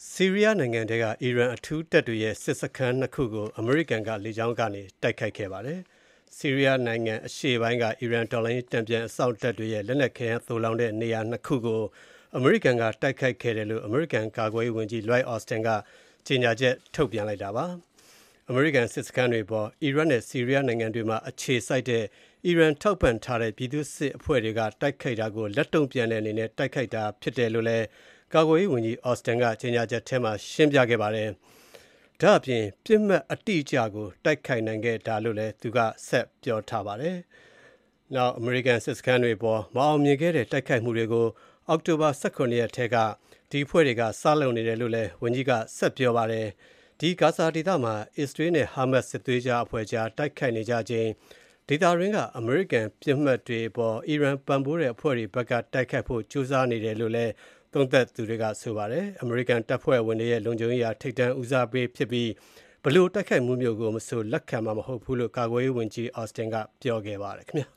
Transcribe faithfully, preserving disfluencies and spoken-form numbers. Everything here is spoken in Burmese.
ဆီးရီးယားနိုင်ငံထဲကအီရန်အထူးတပ်တွေရဲ့စစ်စခန်းနှစ်ခုကိုအမေရိကန်ကလေကြောင်းကနေတိုက်ခိုက်ခဲ့ပါတယ်။ဆီးရီးယားနိုင်ငံအရှေ့ပိုင်းကအီရန်တော်လှန်ရေးတန်ပြန်အစောင့်တပ်တွေရဲ့လက်နက်ခဲယမ်းသိုလှောင်တဲ့နေရာနှစ်ခုကိုအမေရိကန်ကတိုက်ခိုက်ခဲ့တယ်လို့အမေရိကန်ကာကွယ်ရေးဝန်ကြီး Lloyd Austin ကကြေညာချက်ထုတ်ပြန်လိုက်တာပါ။အမေရိကန်စစ်စခန်းတွေပေါ်အီရတ်နဲ့ဆီးရီးယားနိုင်ငံတွေမှာအခြေစိုက်တဲ့အီရန်ထောက်ပံ့ထားတဲ့ပြည်သူ့စစ်အဖွဲ့တွေကတိုက်ခိုက်တာကိုလက်တုံ့ပြန်တဲ့အနေနဲ့တိုက်ခိုက်တာဖြစ်တယ်လို့လည်းကာကွယ်ရေးဝန်ကြီး Austin ကကြေညာချက်ထဲမှာရှင်းပြခဲ့ပါတယ်။ဒါ့အပြင်ပြစ်မှတ်အတိအကျကိုတိုက်ခိုက်နိုင်ခဲ့တာလို့လည်းသူကဆက်ပြောထားပါတယ်။နောက်အမေရိကန်စစ်စခန်းတွေပေါ်မအောင်မြင်ခဲ့တဲ့တိုက်ခိုက်မှုတွေကိုအောက်တိုဘာ၁၇ရက်ထဲကဒီအဖွဲ့တွေကစလုပ်နေတယ်လို့လည်းဝန်ကြီးကဆက်ပြောပါတယ်။ဒီဂါဇာဒေသမှာအစ္စရေးနဲ့ဟာမတ်စစ်သွေးကြွအဖွဲ့ကြားတိုက်ခိုက်နေကြခြင်းဒေသရင်းကအမေရိကန်ပြစ်မှတ်တွေပေါ်အီရန်ပံ့ပိုးတဲ့အဖွဲ့တွေဘက်ကတိုက်ခိုက်ဖို့ကြိုးစားနေတယ်လို့လည်းသုံးသပ်သူတွေကဆိုပါတယ်။အမေရိကန်တပ်ဖွဲ့ဝင်တွေရဲ့လုံခြုံရေးရာထိပ်တန်းဦးစားပေးဖြစ်ပြီးဘလို့တိုက်ခိုက်မှုမျိုးကိုမဆိုလက်ခံမှာမဟုတ်ဘူးလို့ကာကွယ်ရေးဝန်ကြီး Austin ကပြောခဲ့ပါတယ်ခင်ဗျာ။